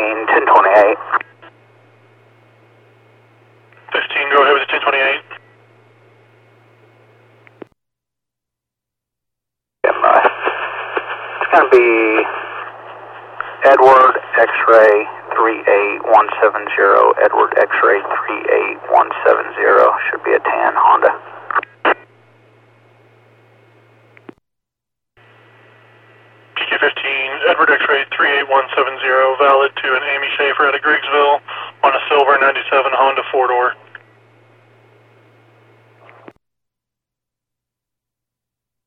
1028. 15, go ahead with the 1028. It's going to be Edward X-ray 38170, Edward X-ray 38170, should be a tan Honda. PQ-15, Edward X-ray 38170, valid to an Amy Schaefer out of Griggsville on a silver 97 Honda 4-door.